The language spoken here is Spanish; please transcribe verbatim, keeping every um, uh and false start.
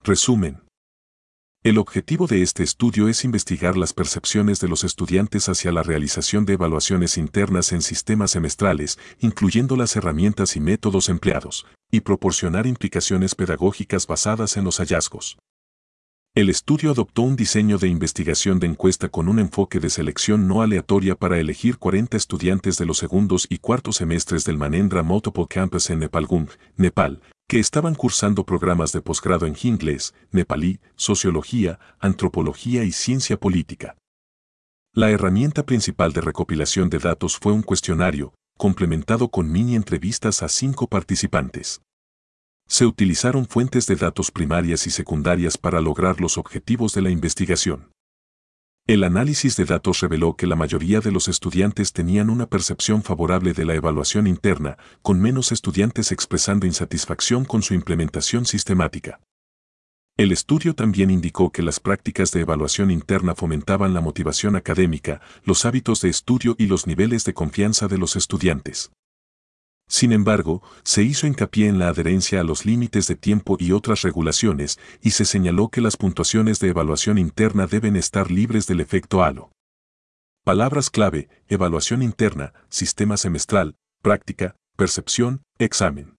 Resumen. El objetivo de este estudio es investigar las percepciones de los estudiantes hacia la realización de evaluaciones internas en sistemas semestrales, incluyendo las herramientas y métodos empleados, y proporcionar implicaciones pedagógicas basadas en los hallazgos. El estudio adoptó un diseño de investigación de encuesta con un enfoque de selección no aleatoria para elegir cuarenta estudiantes de los segundos y cuartos semestres del Manendra Multiple Campus en Nepalgung, Nepal, que estaban cursando programas de posgrado en inglés, nepalí, sociología, antropología y ciencia política. La herramienta principal de recopilación de datos fue un cuestionario, complementado con mini entrevistas a cinco participantes. Se utilizaron fuentes de datos primarias y secundarias para lograr los objetivos de la investigación. El análisis de datos reveló que la mayoría de los estudiantes tenían una percepción favorable de la evaluación interna, con menos estudiantes expresando insatisfacción con su implementación sistemática. El estudio también indicó que las prácticas de evaluación interna fomentaban la motivación académica, los hábitos de estudio y los niveles de confianza de los estudiantes. Sin embargo, se hizo hincapié en la adherencia a los límites de tiempo y otras regulaciones, y se señaló que las puntuaciones de evaluación interna deben estar libres del efecto halo. Palabras clave: evaluación interna, sistema semestral, práctica, percepción, examen.